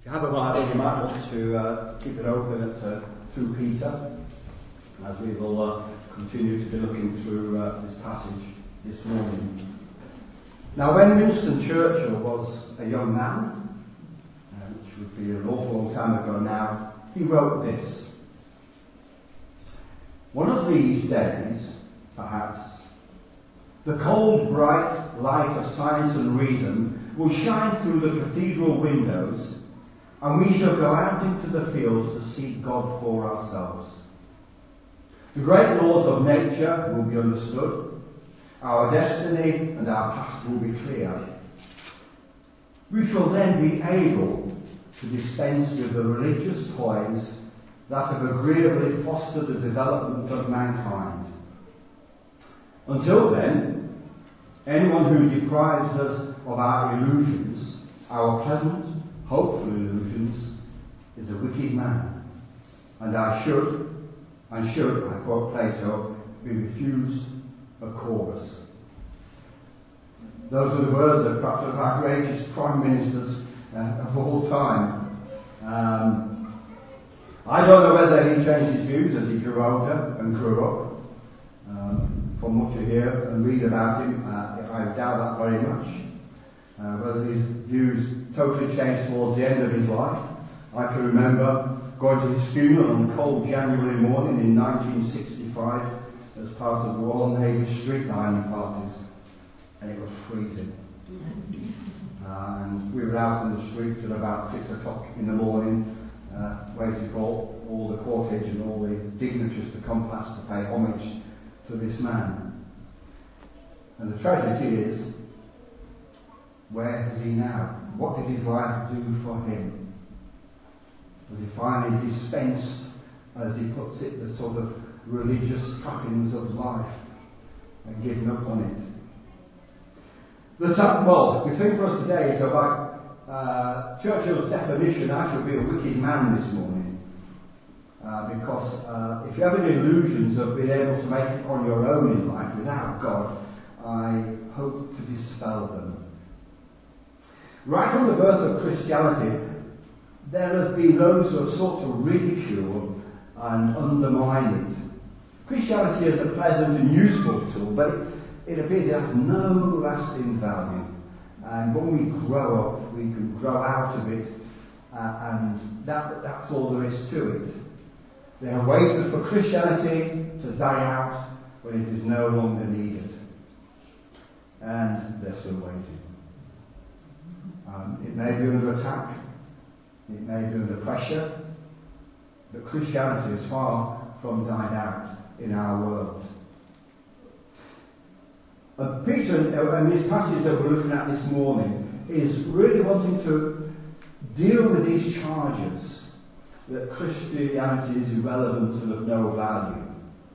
If you have a Bible, you might want to keep it open at 2 Peter, as we will continue to be looking through this passage this morning. Now, when Winston Churchill was a young man, which would be an awful long time ago now, he wrote this: "One of these days, perhaps, the cold, bright light of science and reason will shine through the cathedral windows, and we shall go out into the fields to seek God for ourselves. The great laws of nature will be understood. Our destiny and our past will be clear. We shall then be able to dispense with the religious toys that have agreeably fostered the development of mankind. Until then, anyone who deprives us of our illusions, our pleasant, hopeful illusions, is a wicked man, and should, I quote Plato, be refused a chorus." Those are the words of perhaps one of our greatest prime ministers of all time. I don't know whether he changed his views as he grew older and grew up. From what you hear and read about him, I doubt that very much. Whether his views totally changed towards the end of his life. I can remember going to his funeral on a cold January morning in 1965 as part of the Royal Navy street lining parties, and it was freezing. And we were out in the street till about 6 o'clock in the morning, waiting for all the cortege and all the dignitaries to come past to pay homage to this man. And the tragedy is, where is he now? What did his life do for him? Was he finally dispensed, as he puts it, the sort of religious trappings of life and given up on it? The thing for us today is about Churchill's definition. I shall be a wicked man this morning. Because if you have any illusions of being able to make it on your own in life without God, I hope to dispel them. Right from the birth of Christianity, there have been those who have sought to ridicule and undermine it. Christianity is a pleasant and useful tool, but it appears it has no lasting value. And when we grow up, we can grow out of it, and that's all there is to it. They have waited for Christianity to die out when it is no longer needed. And they're still waiting. It may be under attack, it may be under pressure, but Christianity is far from died out in our world. Peter, in this passage that we're looking at this morning, is really wanting to deal with these charges that Christianity is irrelevant and of no value.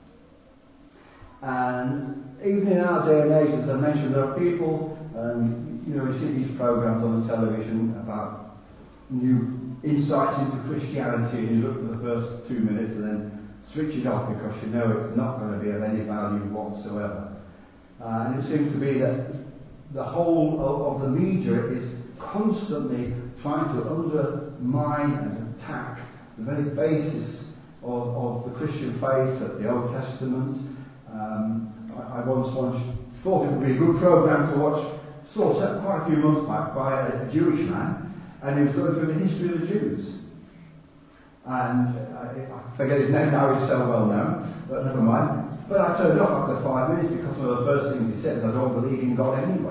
And even in our day and age, as I mentioned, there are people, we see these programs on the television about new insights into Christianity, and you look at the first 2 minutes and then switch it off because you know it's not going to be of any value whatsoever. And it seems to be that the whole of the media is constantly trying to undermine and attack the very basis of the Christian faith, of the Old Testament. I once thought it would be a good program to watch, saw quite a few months back by a Jewish man, and he was going through the history of the Jews. And I forget his name now, he's so well known, but never mind. But I turned off after 5 minutes because one of the first things he said is, "I don't believe in God anyway."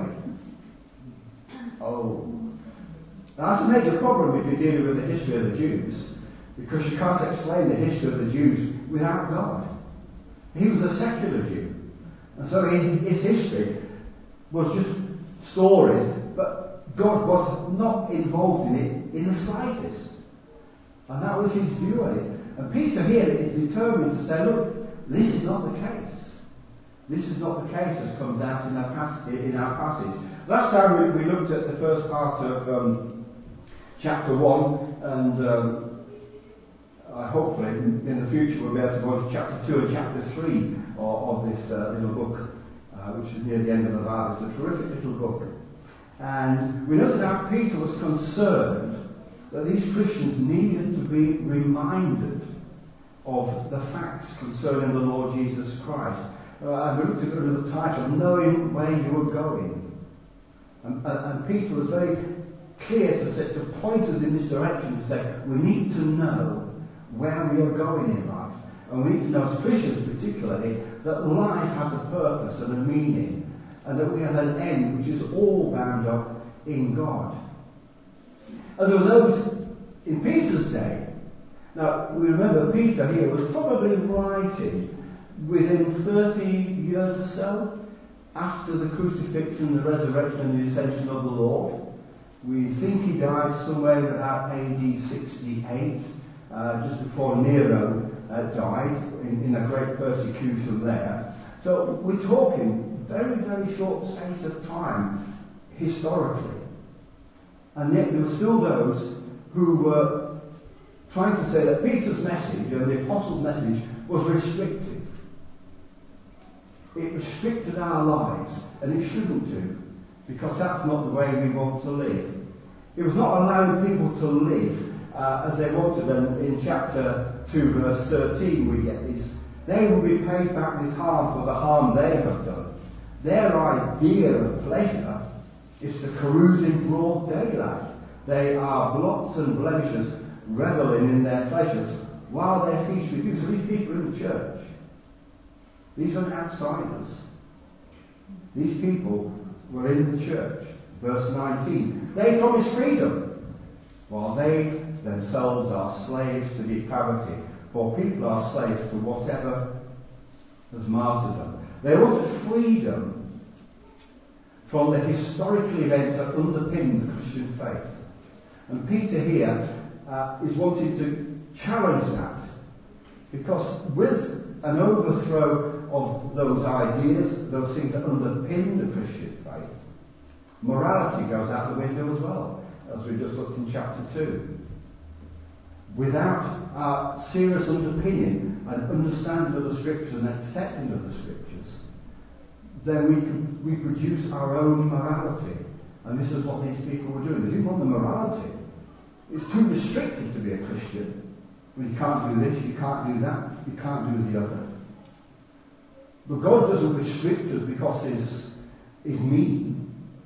Oh. Now that's a major problem if you're dealing with the history of the Jews, because you can't explain the history of the Jews without God. He was a secular Jew. And so his history was just stories, but God was not involved in it in the slightest. And that was his view on it. And Peter here is determined to say, look, this is not the case. This is not the case as comes out in our passage. Last time we looked at the first part of chapter 1, and hopefully in the future we'll be able to go into chapter 2 and chapter 3 of this little book, which is near the end of the Bible. It's a terrific little book. And we noted how Peter was concerned that these Christians needed to be reminded of the facts concerning the Lord Jesus Christ. I looked at the title, Knowing Where You Were Going. And Peter was very clear to point us in this direction, to say, we need to know where we are going in life. And we need to know, as Christians particularly, that life has a purpose and a meaning, and that we have an end which is all bound up in God. And there were those in Peter's day. Now, we remember Peter here was probably writing within 30 years or so after the crucifixion, the resurrection and the ascension of the Lord. We think he died somewhere about AD 68, just before Nero died in a great persecution there. So we're talking very, very short space of time historically. And yet there were still those who were trying to say that Peter's message and the apostles' message was restrictive. It restricted our lives, and it shouldn't do, because that's not the way we want to live. It was not allowing people to live as they wanted, and in chapter 2 verse 13 we get this. They will be paid back with harm for the harm they have done. Their idea of pleasure is to carouse in broad daylight. They are blots and blemishes, reveling in their pleasures while their feast with you. So these people in the church, these are outsiders. These people were in the church. Verse 19. They promise freedom, while they themselves are slaves to depravity. For people are slaves to whatever has martyrdom. They wanted freedom from the historical events that underpin the Christian faith. And Peter here is wanting to challenge that, because with an overthrow of those ideas, those things that underpin the Christian faith, morality goes out the window as well, as we just looked in chapter 2. Without our serious underpinning and understanding of the Scriptures and accepting of the Scriptures, then we produce our own morality. And this is what these people were doing. They didn't want the morality. It's too restrictive to be a Christian. Well, you can't do this, you can't do that, you can't do the other. But God doesn't restrict us because He's mean.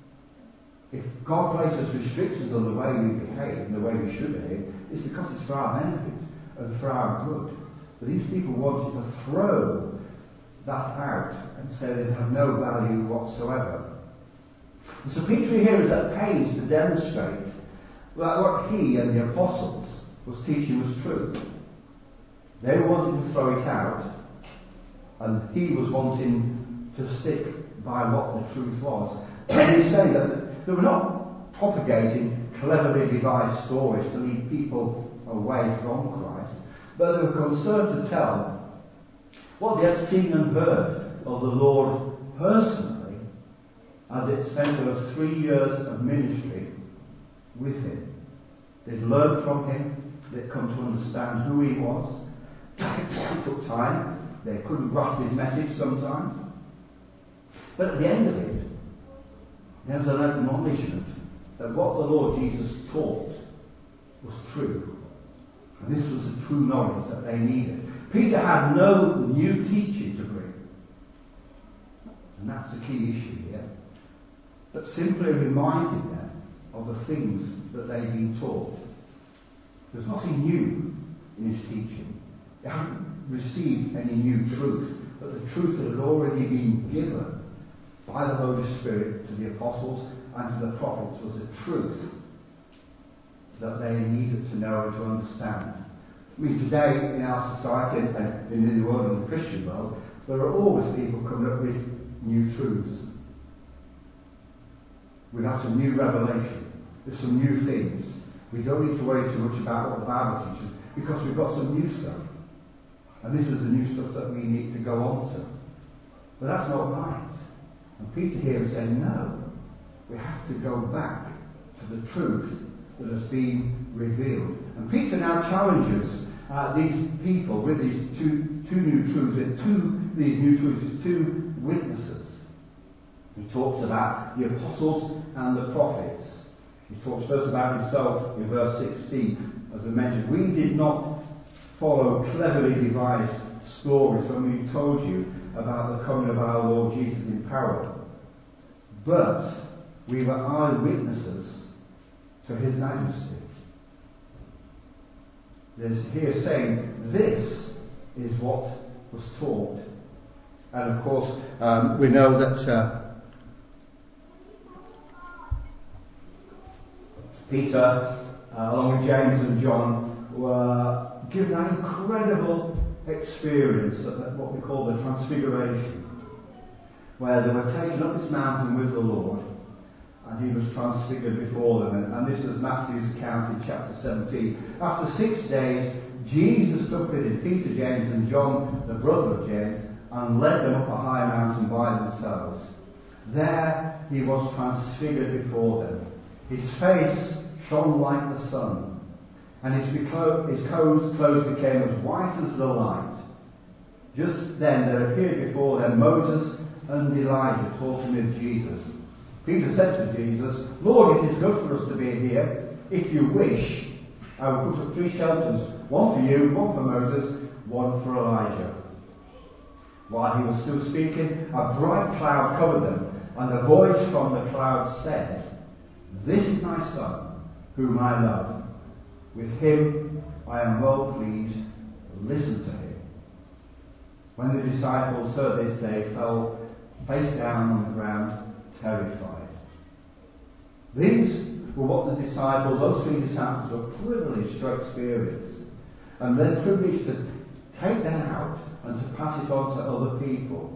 If God places restrictions on the way we behave and the way we should behave, it's because it's for our benefit and for our good. But these people wanted to throw that out and say they have no value whatsoever. And so Peter here is at pains to demonstrate that what he and the apostles was teaching was true. They wanted to throw it out, and he was wanting to stick by what the truth was. And he's saying that they were not propagating cleverly devised stories to lead people away from Christ, but they were concerned to tell what they had seen and heard of the Lord personally as it spent those 3 years of ministry with him. They'd learned from him, they'd come to understand who he was. It took time, they couldn't grasp his message sometimes. But at the end of it, there was an acknowledgement that what the Lord Jesus taught was true. And this was the true knowledge that they needed. Peter had no new teaching to bring. And that's the key issue here. But simply reminding them of the things that they'd been taught. There's nothing new in his teaching. They hadn't received any new truth, but the truth that had already been given by the Holy Spirit to the apostles and to the prophets was the truth that they needed to know and to understand. I mean, today in our society and in the world, in the Christian world, there are always people coming up with new truths. We have some new revelation. There's some new things. We don't need to worry too much about what the Bible teaches, because we've got some new stuff. And this is the new stuff that we need to go on to. But that's not right. And Peter here is saying, no, we have to go back to the truth that has been revealed. And Peter now challenges these people with these two new truths, with two witnesses. He talks about the apostles and the prophets. He talks first about himself in verse 16, as I mentioned. We did not follow cleverly devised stories when we told you about the coming of our Lord Jesus in power, but we were eyewitnesses to his majesty. There's here saying this is what was taught. And of course, we know that Peter, along with James and John, were given an incredible experience of what we call the Transfiguration, where they were taken up this mountain with the Lord, and he was transfigured before them. And this is Matthew's account in chapter 17. After 6 days, Jesus took with him Peter, James and John, the brother of James, and led them up a high mountain by themselves. There he was transfigured before them. His face shone like the sun, and his clothes became as white as the light. Just then there appeared before them Moses and Elijah talking with Jesus. Peter said to Jesus, Lord, it is good for us to be here. If you wish, I will put up 3 shelters, one for you, one for Moses, one for Elijah. While he was still speaking, a bright cloud covered them, and a voice from the cloud said, This is my son, whom I love. With him I am well pleased. Listen to him. When the disciples heard this, they fell face down on the ground, terrified. These were what the disciples, those 3 disciples, were privileged to experience, and then privileged to take that out and to pass it on to other people.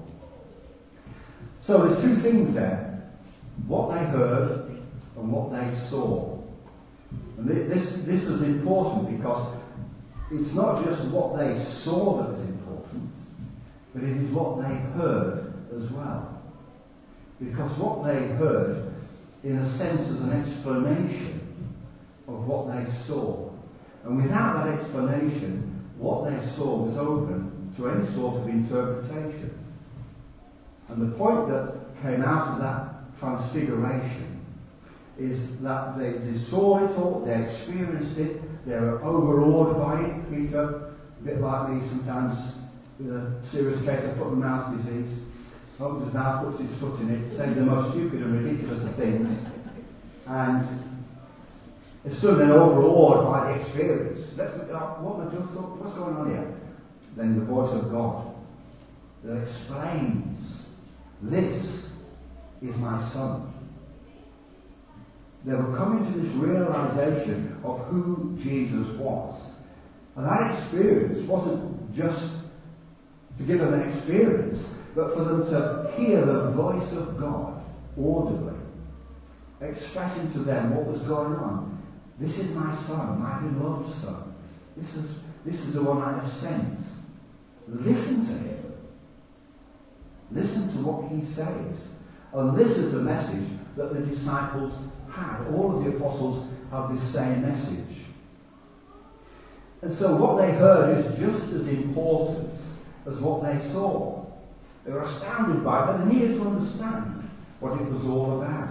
So there's 2 things there: what they heard and what they saw. And this is important, because it's not just what they saw that is important, but it is what they heard as well. Because what they heard, in a sense, is an explanation of what they saw. And without that explanation, what they saw was open to any sort of interpretation. And the point that came out of that transfiguration is that they saw it all, they experienced it, they were overawed by it. Peter, a bit like me sometimes, with a serious case of foot and mouth disease, opens his mouth, puts his foot in it, says the most stupid and ridiculous of things, and is suddenly overawed by the experience. What's going on here? Then the voice of God that explains, this is my son. They were coming to this realization of who Jesus was. And that experience wasn't just to give them an experience, but for them to hear the voice of God audibly, expressing to them what was going on. This is my son, my beloved son. This is the one I have sent. Listen to him. Listen to what he says. And this is the message that the disciples had. All of the apostles have this same message. And so what they heard is just as important as what they saw. They were astounded by it, but they needed to understand what it was all about.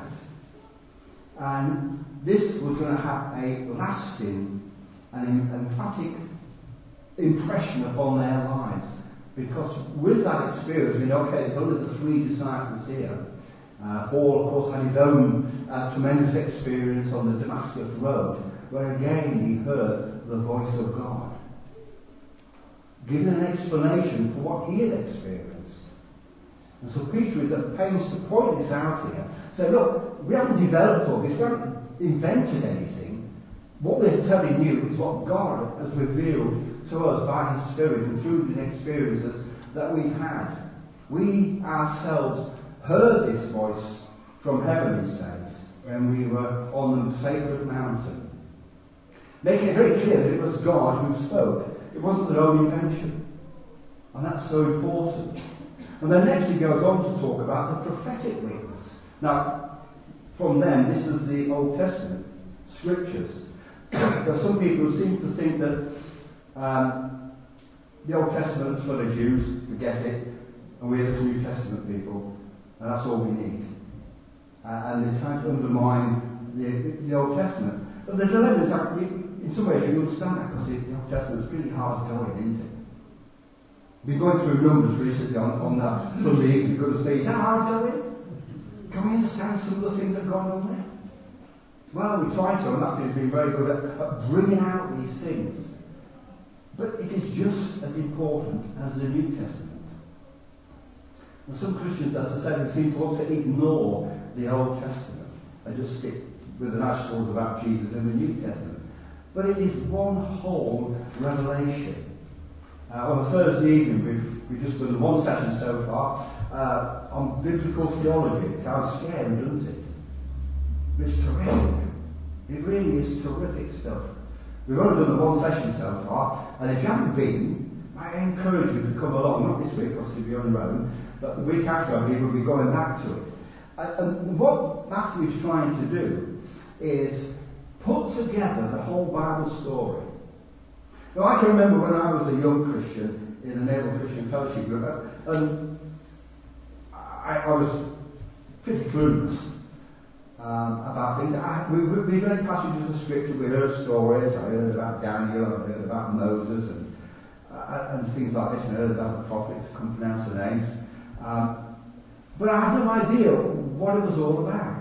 And this was going to have a lasting and emphatic impression upon their lives. Because with that experience, we know, okay, there's only the 3 disciples here. Paul, of course, had his own tremendous experience on the Damascus Road, where again he heard the voice of God, giving an explanation for what he had experienced. And so Peter is at pains to point this out here. So look, we haven't developed all this, we haven't invented anything. What we're telling you is what God has revealed to us by his Spirit and through the experiences that we've had. We ourselves heard this voice from heaven, he says, when we were on the sacred mountain, making it very clear that it was God who spoke. It wasn't their own invention. And that's so important. And then next he goes on to talk about the prophetic witness. Now, from them, this is the Old Testament scriptures. There are some people who seem to think that the Old Testament is for the Jews, forget it, and we're the New Testament people, and that's all we need. And they're trying to undermine the Old Testament. But the dilemma is that in some ways you understand that because the Old Testament is pretty hard going, isn't it? We've been going through Numbers recently on that Sunday evening, goodness me. Is that hard going? Can we understand some of the things that have gone on there? Well, we try to, and Matthew's been very good at bringing out these things. But it is just as important as the New Testament. And some Christians, as I said, seem to want to ignore the Old Testament and just stick with the nice stories about Jesus in the New Testament. But it is one whole revelation. On a Thursday evening, we've just done one session so far on biblical theology. It sounds scary, doesn't it? It's terrific. It really is terrific stuff. We've only done the one session so far, and if you haven't been, I encourage you to come along, not this week, because you'll be on your own, but the week after, we will be going back to it. And what Matthew is trying to do is put together the whole Bible story. Now, I can remember when I was a young Christian in a Naval Christian Fellowship group, and I was pretty clueless about things. We read passages of Scripture, we heard stories. I heard about Daniel, I heard about Moses, and things like this, and I heard about the prophets, I couldn't pronounce the names. But I had no idea what it was all about.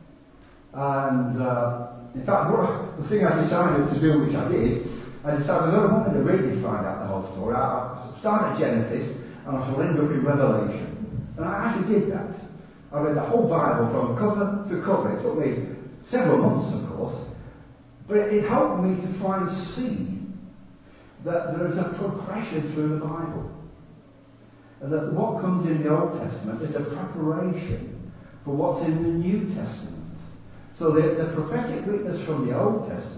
And in fact, the thing I decided to do, which I did, I decided I wanted to really find out the whole story. I start at Genesis, and I shall end up in Revelation. And I actually did that. I read the whole Bible from cover to cover. It took me several months, of course. But it helped me to try and see that there is a progression through the Bible. And that what comes in the Old Testament is a preparation for what's in the New Testament. So the prophetic witness from the Old Testament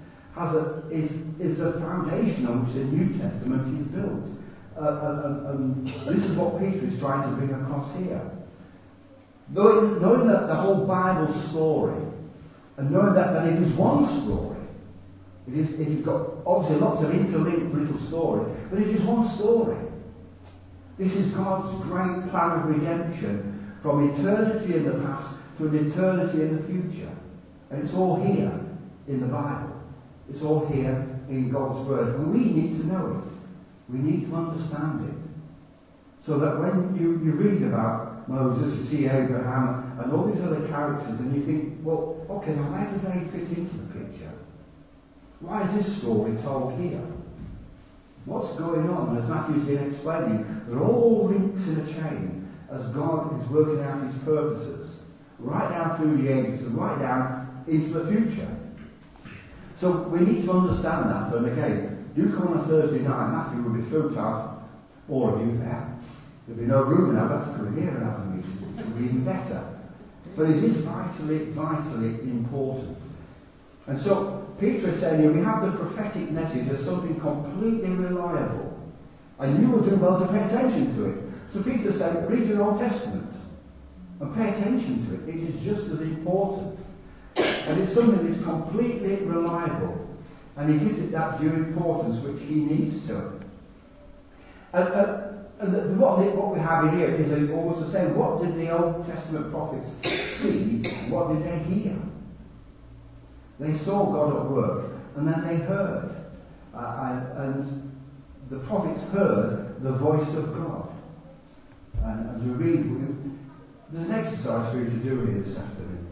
is the foundation on which the New Testament is built. And this is what Peter is trying to bring across here. Knowing that the whole Bible story, and knowing that it is one story, it has got obviously lots of interlinked little stories, but it is one story. This is God's great plan of redemption from eternity in the past to an eternity in the future. And it's all here in the Bible. It's all here in God's Word. And we need to know it. We need to understand it. So that when you read about Moses, you see Abraham and all these other characters, and you think, well, okay, now where do they fit into the picture? Why is this story told here? What's going on? And as Matthew's been explaining, they're all links in a chain as God is working out his purposes, right down through the ages and right down into the future. So we need to understand that. And again, do come on a Thursday night. Matthew will be thrilled to have all of you there. There'll be no room now. I'll have to come here and have a meeting. It will be even better. But it is vitally, vitally important. And so Peter is saying, we have the prophetic message as something completely reliable. And you will do well to pay attention to it. So Peter's saying, read your Old Testament and pay attention to it. It is just as important. And it's something that's completely reliable. And he gives it that due importance which he needs to. And what we have here is almost the same. What did the Old Testament prophets see? What did they hear? They saw God at work, and then they heard. And the prophets heard the voice of God. And as we read, there's an exercise for you to do here this afternoon.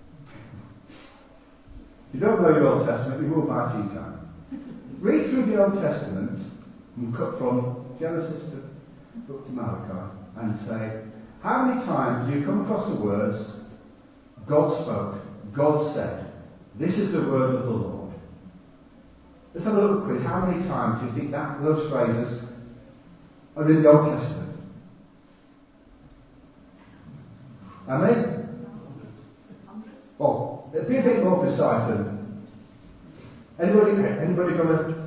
If you don't know your Old Testament, you will by tea time. Read through the Old Testament and cut from Genesis to Malachi and say, how many times do you come across the words, God spoke, God said, this is the word of the Lord? Let's have a little quiz. How many times do you think that those phrases are in the Old Testament? How many? Oh, be a bit more precise then. Anybody got a...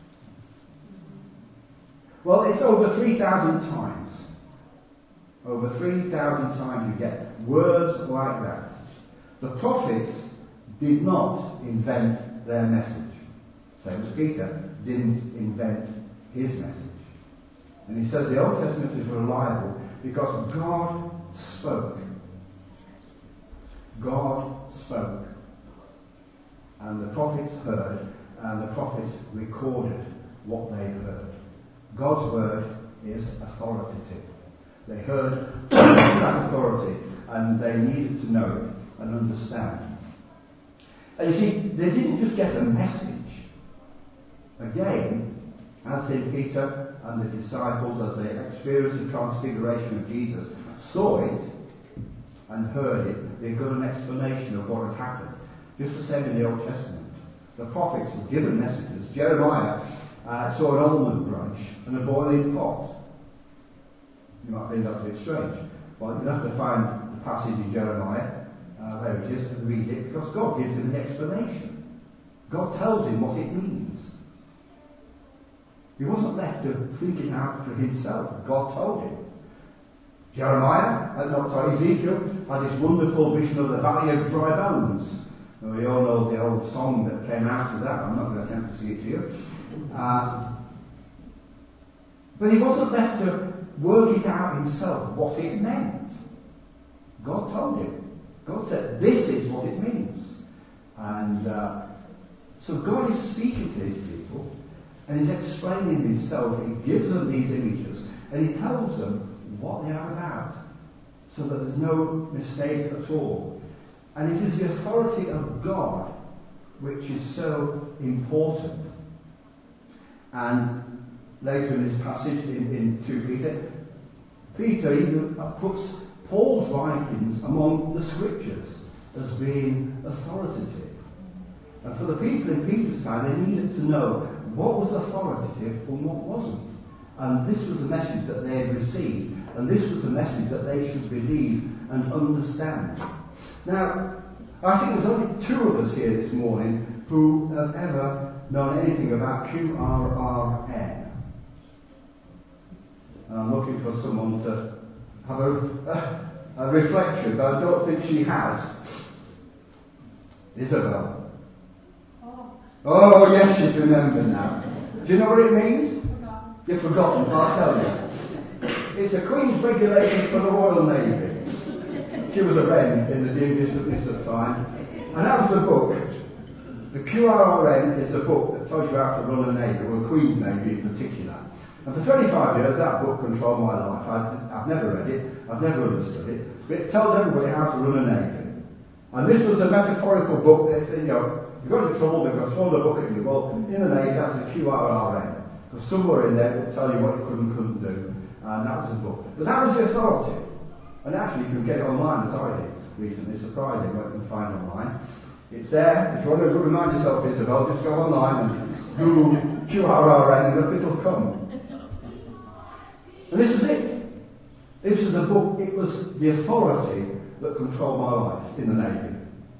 Well, it's over 3,000 times. Over 3,000 times you get words like that. The prophets did not invent their message. Same as Peter didn't invent his message. And he says the Old Testament is reliable because God spoke. God spoke. And the prophets heard, and the prophets recorded what they heard. God's word is authoritative. They heard that authority, and they needed to know it and understand. And you see, they didn't just get a message. Again, as St. Peter and the disciples, as they experienced the transfiguration of Jesus, saw it and heard it, they got an explanation of what had happened. Just the same in the Old Testament. The prophets were given messages. Jeremiah saw an almond branch and a boiling pot. You might think that's a bit strange. Well, you'll have to find the passage in Jeremiah, where it is, and read it, because God gives him the explanation. God tells him what it means. He wasn't left to think it out for himself. God told him. Ezekiel had this wonderful vision of the valley of dry bones. And we all know the old song that came out of that. I'm not going to attempt to sing it to you. But he wasn't left to work it out himself, what it meant. God told him. God said, this is what it means. And so God is speaking to his people, and he's explaining himself. He gives them these images, and he tells them what they are about, so that there's no mistake at all. And it is the authority of God which is so important. And later in this passage in 2 Peter, Peter even puts Paul's writings among the scriptures as being authoritative. And for the people in Peter's time, they needed to know what was authoritative and what wasn't. And this was the message that they had received. And this was the message that they should believe and understand. Now, I think there's only two of us here this morning who have ever known anything about QRRN. I'm looking for someone to have a reflection, but I don't think she has. Isabel. Oh, yes, she's remembered now. Do you know what it means? You've forgotten, I'll tell you. It's a Queen's Regulations for the Royal Navy. She was a wren in the dim distance of time. And that was a book. The QRRN is a book that tells you how to run a navy, or a Queen's Navy in particular. And for 25 years, that book controlled my life. I've never read it, I've never understood it, but it tells everybody how to run a navy. And this was a metaphorical book that, you got into trouble, they're going to throw the book at you. Well, in the navy, that's a QRRN. Because somewhere in there will tell you what you could and couldn't do. And that was the book. But that was the authority. And actually, you can get it online, as I did recently. It's surprising what you can find online. It's there. If you want to remind yourself, Isabel, just go online and Google QRRN and it'll come. And this was it. This was a book. It was the authority that controlled my life in the Navy.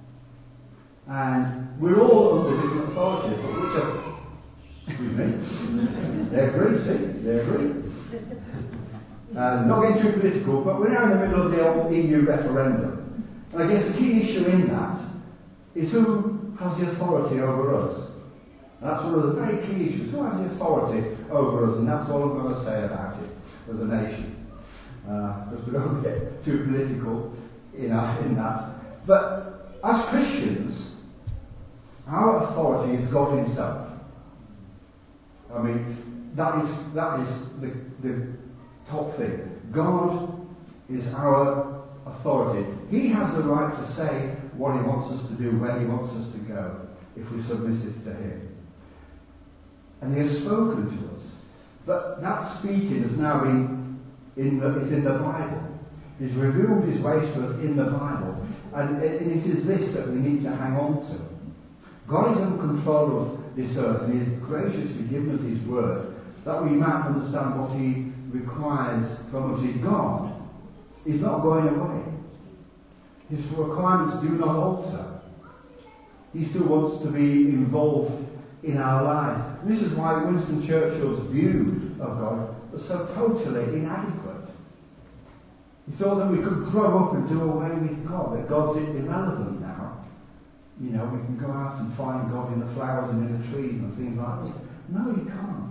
And we're all under different authorities, but which are... Excuse me. They agree, see? They agree. Not getting too political, but we're now in the middle of the old EU referendum. And I guess the key issue in that is who has the authority over us. And that's one of the very key issues. Who has the authority over us? And that's all I'm going to say about it as a nation. Because we don't get too political in that. But as Christians, our authority is God himself. I mean, that is the top thing. God is our authority. He has the right to say what he wants us to do, where he wants us to go, if we're submissive to him. And he has spoken to us. But that speaking has now been in the Bible. He's revealed his ways to us in the Bible. And it is this that we need to hang on to. God is in control of this earth, and he has graciously given us his word, that we might understand what he requires from us. God is not going away. His requirements do not alter. He still wants to be involved in our lives. And this is why Winston Churchill's view of God was so totally inadequate. He thought that we could grow up and do away with God, that God's irrelevant now. We can go out and find God in the flowers and in the trees and things like this. No, you can't.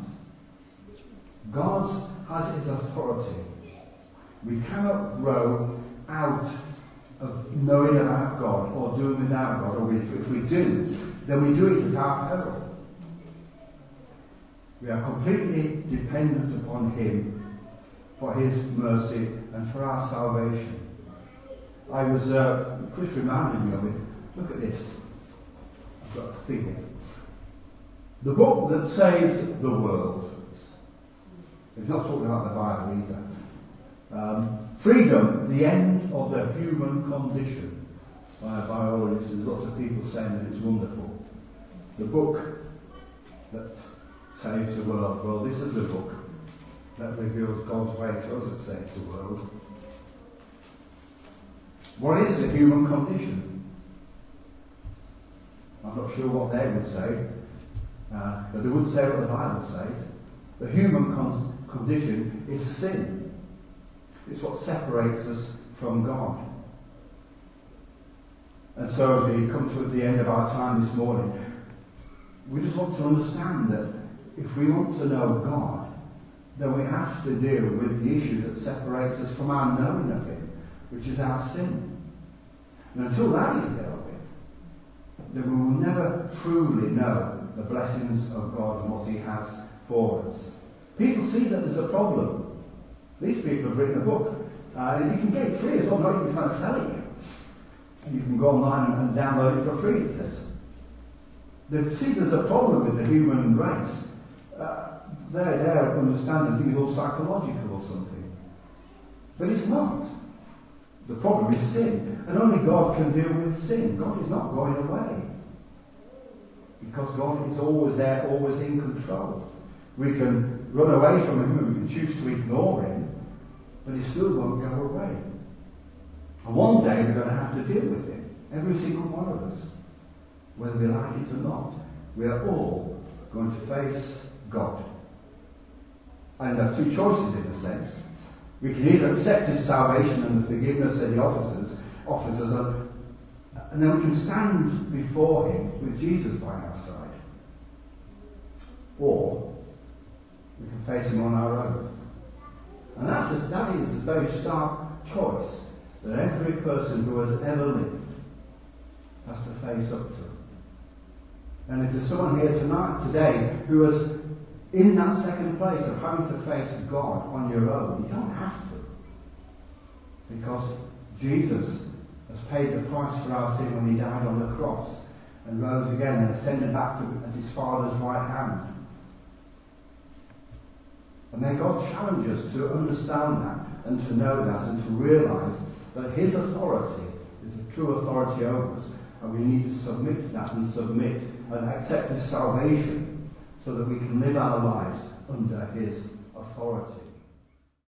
God has his authority. We cannot grow out of knowing about God or doing without God, or if we do, then we do it at our peril. We are completely dependent upon him for his mercy and for our salvation. Chris reminded me of it. Look at this. I've got a thing here. The book that saves the world. He's not talking about the Bible either. Freedom, the end of the human condition. By a biologist, there's lots of people saying that it's wonderful. The book that saves the world. Well, this is a book that reveals God's way to us that saves the world. What is the human condition? I'm not sure what they would say, but they wouldn't say what the Bible says. The human condition is sin. It's what separates us from God. And so as we come to the end of our time this morning, we just want to understand that if we want to know God, then we have to deal with the issue that separates us from our knowing of him, which is our sin. And until that is dealt with, then we will never truly know the blessings of God and what he has for us. People see that there's a problem. These people have written a book. And you can get it free as well, not even trying to sell it yet. And you can go online and download it for free, it says. They see there's a problem with the human race. They're understanding things all psychological or something. But it's not. The problem is sin. And only God can deal with sin. God is not going away. Because God is always there, always in control. We can run away from him and we can choose to ignore him, but he still won't go away. And one day we're going to have to deal with him. Every single one of us. Whether we like it or not. We are all going to face God. And there are two choices in a sense. We can either accept his salvation and the forgiveness that he offers us, and then we can stand before him with Jesus by our side. Or we can face him on our own. And that is a very stark choice that every person who has ever lived has to face up to. And if there's someone here today, who is in that second place of having to face God on your own, you don't have to. Because Jesus has paid the price for our sin when he died on the cross and rose again and ascended back at his Father's right hand. And may God challenge us to understand that and to know that and to realise that his authority is the true authority over us, and we need to submit to that and submit and accept his salvation so that we can live our lives under his authority.